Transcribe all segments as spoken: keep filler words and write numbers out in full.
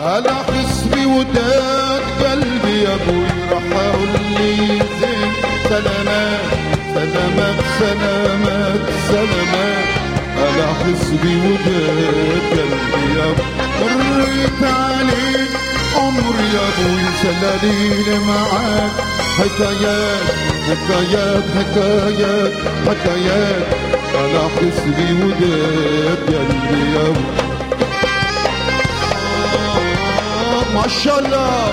على حسبي وداد قلبي يا ابوي راح اقول لي زين سلامات سلامات سلامات سلامات على حسبي وداد قلبي يا ابوي مريت عليك عمري يا ابوي سلالين معاك حكايات حكايات حكايات حكايات على حسبي وداد قلبي يا ابوي ما شاء الله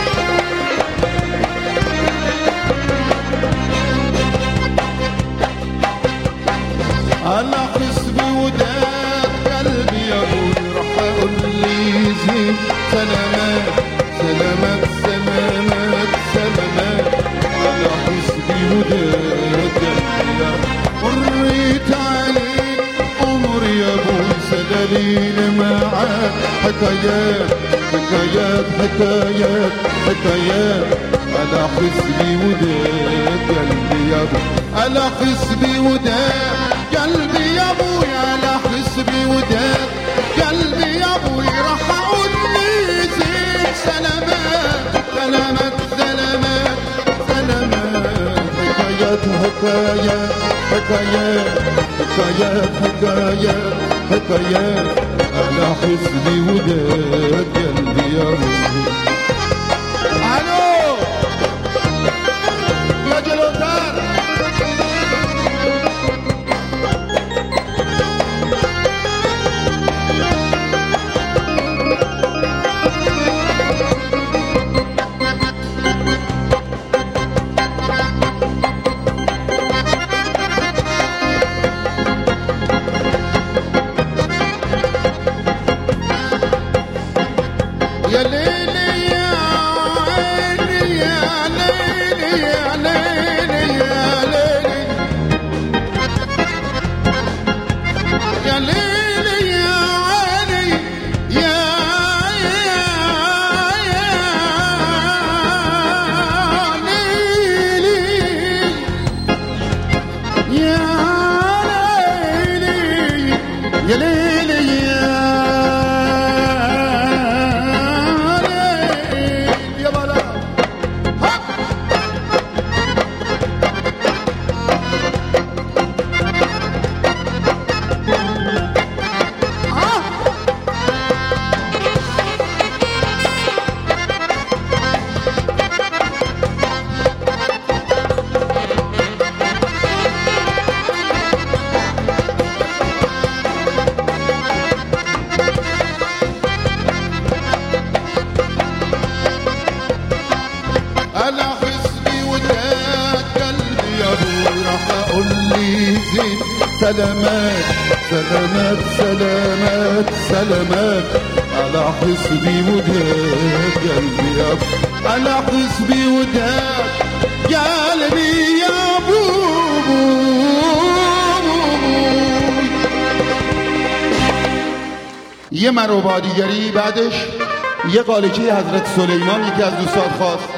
على حسبي وداد قلبي يا ابوي راح اقول لي زين سلامات سلامات سلامات سلامات على حسبي وداد قلبي يا مريت عليك عمري يا ابوي سلالين معاك حكايات حكايات حكايات حكايات على حسبي وداد قلبي يا ابوي على حسبي وداد قلبي يا ابوي على حسبي وداد قلبي يا ابوي راح اقول لي زين سلامات سلامات سلامات سلامات حكايات حكايات حكايات حكايات حكايات حكايات على حسبي وداد قلبي يا ابوي الو يا جلوتار يا ليلي يا عيني يا ليلي يا ليلي يا ليلي يا ليلي يا عيني يا يا يا ليلي يا ليلي يا ليلي يا على حسبي وداد قلبي يا ابوي راح اقول لي زين سلامات سلامات سلامات سلامات على حسبي وداد قلبي يا ابوي على حسبي وداد قلبي يا ابوي یه مروبا دیگری بعدش یه قالچه حضرت سلیمان یکی از دوستان خواست